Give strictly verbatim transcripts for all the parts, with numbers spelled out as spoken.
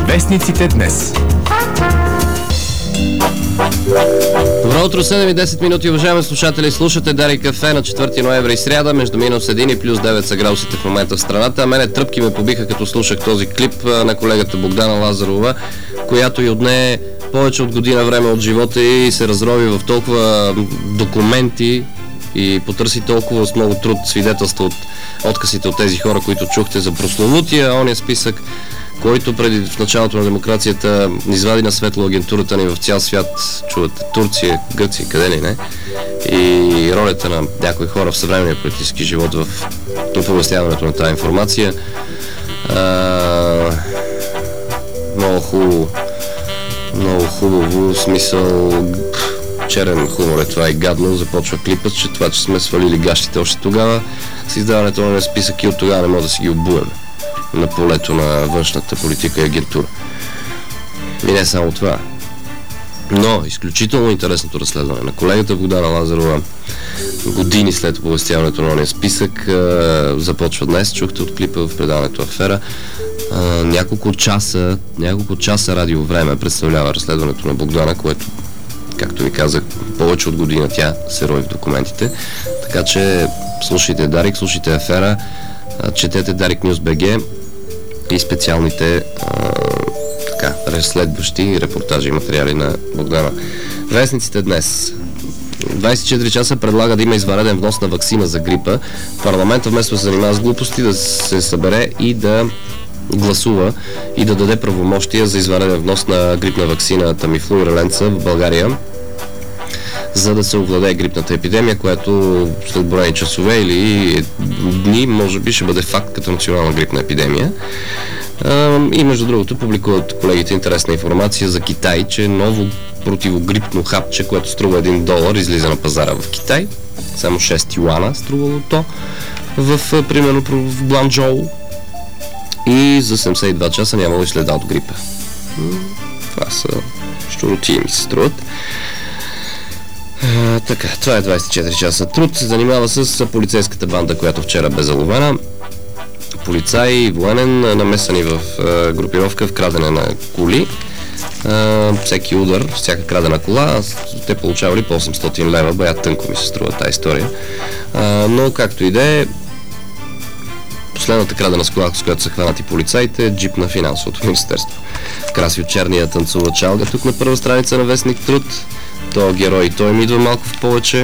Вестниците днес. Добро утро, седем и десет минути, уважаеми слушатели. Слушате Дарик кафе на четвърти ноември, сряда, между минус един и плюс девет са градусите в момента в страната. А мене тръпки ме побиха, като слушах този клип на колегата Богдана Лазарова, която и отне повече от година време от живота и се разрови в толкова документи и потърси толкова с много труд свидетелства от отказите от тези хора, които чухте за прословутия ония списък, който преди в началото на демокрацията извади на светло агентурата ни в цял свят. Чувате Турция, Гърция, къде ли не. И ролята на някои хора в съвременния политически живот в оповестяването на тази информация. А, много хубаво. Много хубаво. Смисъл... черен хумор е това и гадно. Започва клипът, че това, че сме свалили гащите още тогава с издаването на списък и от тогава не може да си ги обуем на полето на външната политика и агентура. И не само това. Но изключително интересното разследване на колегата Богдана Лазарова години след оповестяването на ония списък започва днес. Чухте от клипа в предаването Афера. Няколко часа, няколко часа радиовреме представлява разследването на Богдана, което, както ви казах, повече от година тя се рови в документите. Така че слушайте Дарик, слушайте Афера, четете Дарик Нюз БГ и специалните а, така, разследващи репортажи и материали на Богдана. Вестниците днес. двайсет и четири часа предлага да има извънреден внос на ваксина за грипа. Парламентът вместо да се занимава с глупости, да се събере и да гласува и да даде правомощия за извънреден внос на грипна ваксина Тамифлу и Реленца в България, за да се овладее грипната епидемия, която след броени часове или дни може би ще бъде факт като национална грипна епидемия. И между другото публикуват колегите интересна информация за Китай, че ново противогрипно хапче, което струва един долар, излиза на пазара в Китай. Само шест юана струвало то в, примерно, в Бланчжоу. И за седемдесет и два часа нямало и следа от грипа. Това са щуротии ми се струват. А, така, това е двайсет и четири часа труд. Се занимава с полицейската банда, която вчера бе заловена. Полицай и военен, намесени в а, групировка в крадене на коли. А, всеки удар, всяка крадена кола, те получавали по осемстотин лева. Бая тънко ми се струва тази история. А, но както и да е, последната крадена с кола, с която са хванати полицаите, е джип на финансовото министерство. Красио Черния танцува чалга тук на първа страница на Вестник Труд. Той герой и той ми идва малко в повече.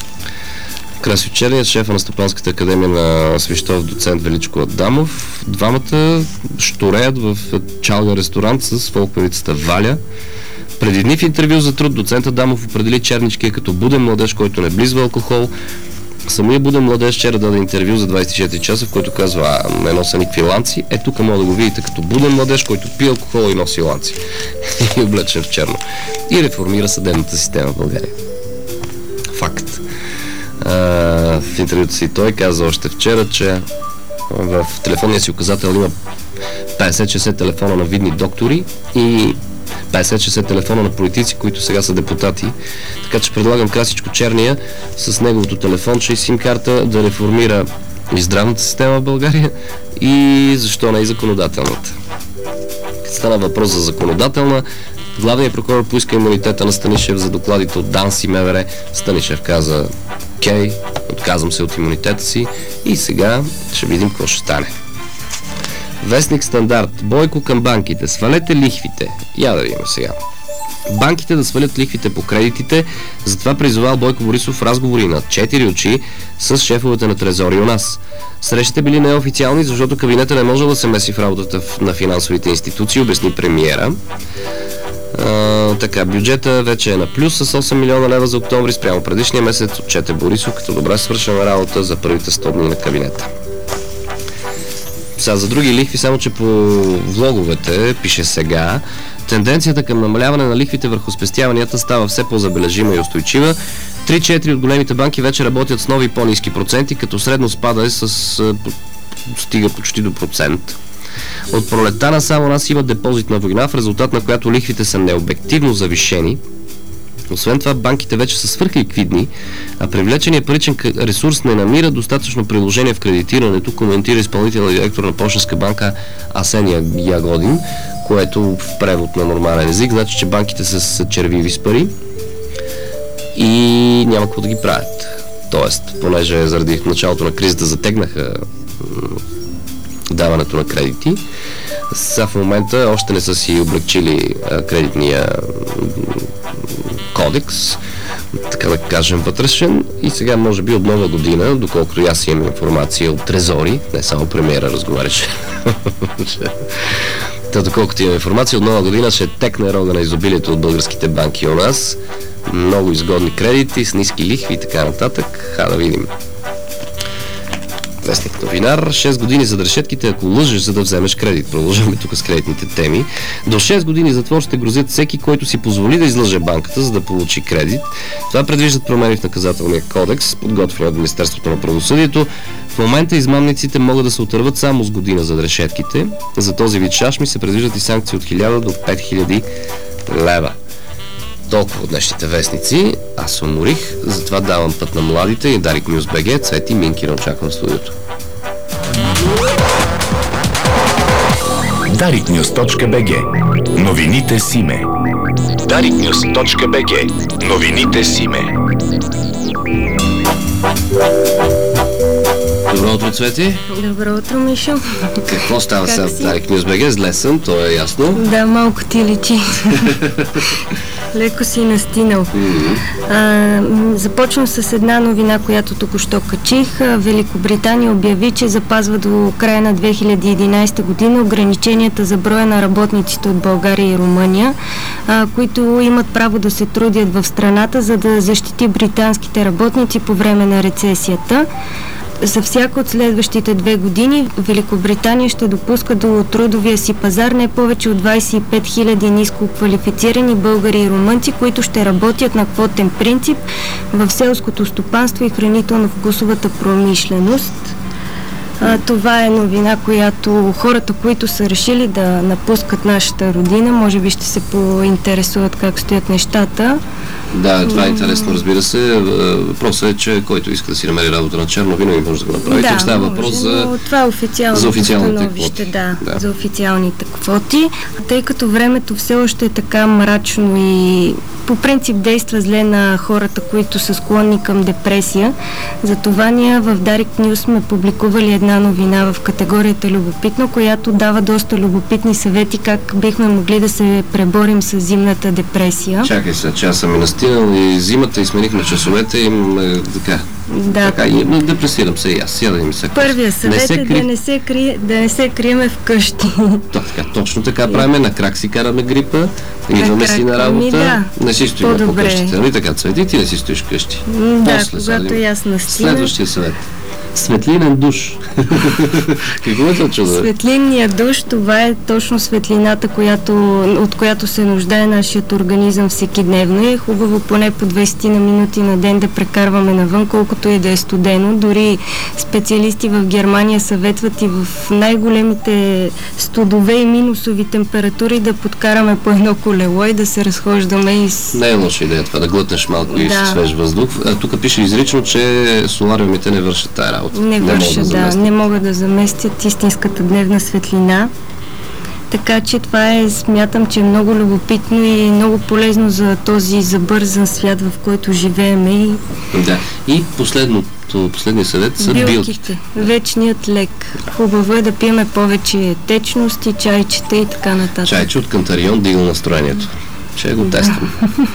Красио Черния, шефа на Стопанската академия на Свищов, доцент Величко Адамов. Двамата щуреят в чалга ресторант с фолк-певицата Валя. Преди дни в интервю за Труд доцент Адамов определи Черничкия като буден младеж, който не близва алкохол. Самия буден младеж вчера даде интервю за двайсет и четири часа, в който казва: а, не нося никакви ланци. Е, тук мога да го видите като буден младеж, който пие алкохол и носи ланци. И облечен в черно. И реформира съдебната система в България. Факт. А, в интервюто си той каза още вчера, че в телефонния си указател има петдесет шейсет телефона на видни доктори и петдесет шейсет телефона на политици, които сега са депутати. Така че предлагам Красичко Черния с неговото телефонче и сим-карта да реформира и здравната система в България и защо не и законодателната. Стана въпрос за законодателна. Главният прокурор поиска имунитета на Станишев за докладите от ДАНС и МВР. Станишев каза: окей, отказвам се от имунитета си и сега ще видим какво ще стане. Вестник Стандарт. Бойко към банките. Свалете лихвите. Я да видим сега. Банките да свалят лихвите по кредитите, затова призовал Бойко Борисов в разговори на четири очи с шефовете на Трезори у нас. Срещите били неофициални, защото кабинета не може да се меси в работата на финансовите институции, обясни премиера. А, така, бюджета вече е на плюс с осем милиона лева за октомври спрямо предишния месец, отчете Борисов като добре свършена работа за първите сто дни на кабинета. Сега за други лихви, само че по влоговете пише сега: тенденцията към намаляване на лихвите върху спестяванията става все по-забележима и устойчива. три-четири от големите банки вече работят с нови и по-ниски проценти, като средно спада е с стига почти до процент. От пролетта на само нас има депозитна война, в резултат на която лихвите са необективно завишени. Освен това, банките вече са свръхликвидни, а привлеченият паричен ресурс не намира достатъчно приложение в кредитирането, коментира изпълнителният директор на Пощенска банка Асен Ягодин, което в превод на нормален език значи, че банките са, са червиви с пари и няма какво да ги правят. Тоест, понеже заради в началото на кризата затегнаха даването на кредити, сега в момента още не са си облегчили а, кредитния кодекс, така да кажем вътрешен, и сега може би от нова година, доколкото аз имам информация от трезори, не само премиера разговаряше, та доколкото имам информация, от нова година ще текне рога на изобилието от българските банки у нас, много изгодни кредити с ниски лихви и така нататък. Ха да видим. Вестник новинар. шест години зад решетките, ако лъжеш, за да вземеш кредит. Продължаваме тук с кредитните теми. До шест години затвор ще грозят всеки, който си позволи да излъже банката, за да получи кредит. Това предвиждат промени в наказателния кодекс, подготвен от Министерството на правосъдието. В момента измамниците могат да се отърват само с година зад решетките. За този вид шашми се предвиждат и санкции от хиляда до пет хиляди лева. Толкова от днешните вестници. Аз се уморих, затова давам път на младите и Дарик Нюз БГ. Цвети Минкина очаквам в студиото. дарик нюз точка би джи. Новините с име. дарик нюз точка би джи. Новините с име. Добро утро, Цвети. Добро утро, Мишо. Какво става сега в Дарик Нюз БГ? Зле съм, то е ясно. Да, малко ти личи. Леко си настинал. Mm-hmm. А, започвам с една новина, която току-що качих. Великобритания обяви, че запазва до края на две хиляди и единадесета година ограниченията за броя на работниците от България и Румъния, а, които имат право да се трудят в страната, за да защити британските работници по време на рецесията. За всяка от следващите две години Великобритания ще допуска до трудовия си пазар не повече от двадесет и пет хиляди ниско квалифицирани българи и румънци, които ще работят на квотен принцип в селското стопанство и хранително-вкусовата промишленост. А, това е новина, която хората, които са решили да напускат нашата родина, може би ще се поинтересуват как стоят нещата. Да, това е интересно, разбира се. Въпросът е, че който иска да си намери работа на черно, винаги може да го направи. Да, става може, въпрос за, това е официално за официалните становище, квоти. Да, да, за официалните квоти. Тъй като времето все още е така мрачно и по принцип действа зле на хората, които са склонни към депресия, затова ние в Дарик Нюз сме публикували една новина в категорията любопитно, която дава доста любопитни съвети как бихме могли да се преборим с зимната депресия. Чакай сега, че аз съм и настинал и зимата и сменихме часовете и така. Да. Така, и депресирам се и аз. Сега да ми се Първия съвет е да не се, кри... да не се криеме вкъщи. То, така, точно така правиме, на крак си караме грипа, идваме си на работа, да. Не си стоим по къщите. Нали така, Цвети, ти не си стоиш къщи. Да, после, когато и аз настина. Следващия съвет. Светлинен душ. Какво е това чудо? Светлинният душ, това е точно светлината, която, от която се нуждае нашият организъм всекидневно. И е хубаво поне по двадесет на минути на ден да прекарваме навън, колкото и да е студено. Дори специалисти в Германия съветват и в най-големите студове и минусови температури да подкараме по едно колело и да се разхождаме и с... Не е лоша идея това, да глътнеш малко да. И свеж въздух. А, тук пише изрично, че солариумите не вършат тая работа. Не върша, да, да, не могат да заместят истинската дневна светлина. Така че това е, смятам, че е много любопитно и много полезно за този забързан свят, в който живеем. И... Да. И последното, последният съвет са билките. билките. Вечният лек. Хубаво е да пиеме повече течности, чайчета и така нататък. Чайче от Кантарион дигна настроението. Ще го да. тествам.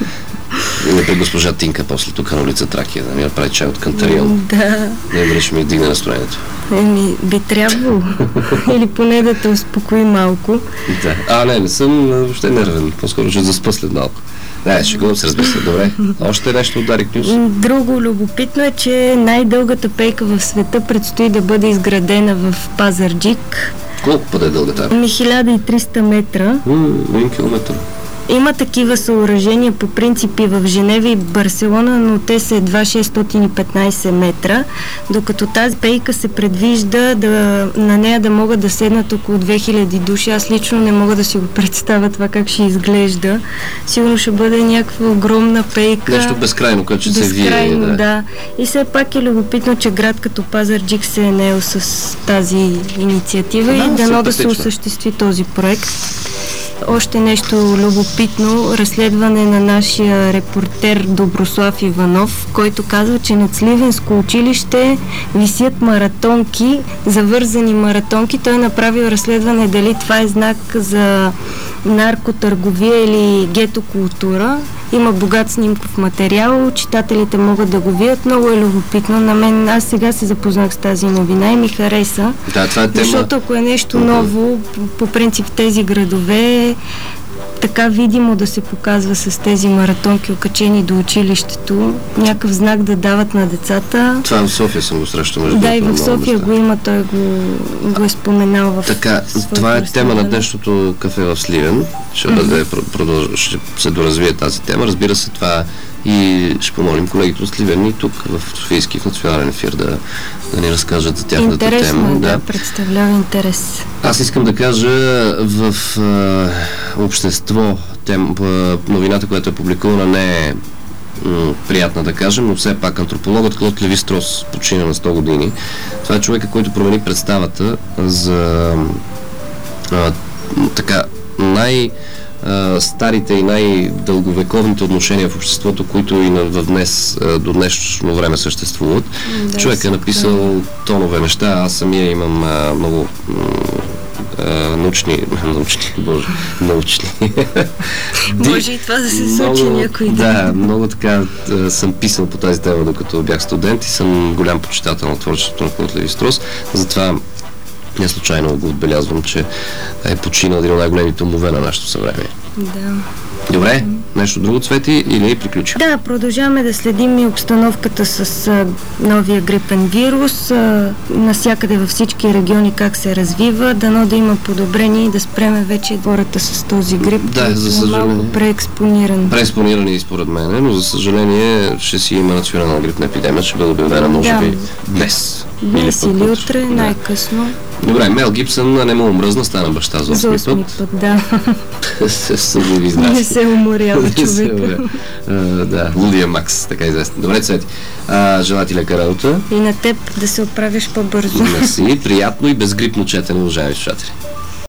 И не при госпожа Тинка после тук на улица Тракия, да ми направи чай от Кантарион. Да. Не дали ще ми дигне настроението. Еми, би трябвало. Или поне да те успокои малко. Да. А, не, не съм въобще нервен. По-скоро ще заспа след малко. Не, ще го се разбеса. Добре. Още нещо от Дарик Нюз. Друго любопитно е, че най-дългата пейка в света предстои да бъде изградена в Пазарджик. Колко път е дълга тази? Ми хиляда и триста метра. Един километър. Има такива съоръжения по принципи в Женева и Барселона, но те са едва шестстотин и петнадесет метра, докато тази пейка се предвижда да, на нея да могат да седнат около две хиляди души. Аз лично не мога да си го представя това как ще изглежда. Сигурно ще бъде някаква огромна пейка. Нещо безкрайно, което ще се вие. Безкрайно, да. да. И все пак е любопитно, че град като Пазарджик се е наел с тази инициатива да, и дано да се осъществи този проект. още нещо любопитно. Разследване на нашия репортер Доброслав Иванов, който казва, че над Сливенско училище висят маратонки, завързани маратонки. Той е направил разследване дали това е знак за наркотърговия или гетокултура. Има богат снимков материал, читателите могат да го видят. Много е любопитно. На мен, аз сега се запознах с тази новина и ми хареса. Да, това е тема. Защото ако е нещо ново, по, по принцип в тези градове, така видимо да се показва с тези маратонки, окачени до училището, някакъв знак да дават на децата. Това в София съм го срещал. Да, и в София го има, той го, го е споменал в Така, това е тема на днешното кафе в Сливен. Ще, mm-hmm. да продълж... ще се доразвие тази тема. Разбира се, това и ще помолим колегите от Сливен и тук в Софийски в национален ефир да, да ни разкажат за тяхната Интересно, тема. Интересно, да, да, представлява интерес. Аз искам да кажа в а, общество тем, а, новината, която е публикувана, не е м, приятна да кажем, но все пак антропологът Клод Леви-Строс почина на сто години. Това е човека, който промени представата за а, така най- старите и най-дълговековните отношения в обществото, които и в днес, до днешно време съществуват. Да, човек е написал тонове неща. Аз самия имам а, много а, научни, научни, боже, научни. Може и това да се случи някой ден. Да, много така а, съм писал по тази тема, докато бях студент и съм голям почитател на творчеството на Клод Леви-Строс. Затова не случайно го отбелязвам, че е починал един от най-големите умове на нашето съвремие. Да. Добре, нещо друго, Цвети, или приключи? Да, продължаваме да следим и обстановката с а, новия грипен вирус, а, насякъде във всички региони как се развива, дано да има подобрение и да спреме вече хората с този грип, да, за съжаление. Малко преекспониран. Преекспонирани според мен, но за съжаление ще си има национална грипна епидемия, ще бъде обявена може би да. днес. Днес или, или утре, да. Най-късно. Добре, Мел Гибсън не му омръзна, стана баща за осми път. път, да. Не се уморява човек. Да, Лудия Макс, така известен. Добре, Цвети. Желая ти лека работа. И на теб да се оправиш по-бързо. Мерси. Приятно и безгрипно четене, уважаеми слушатели.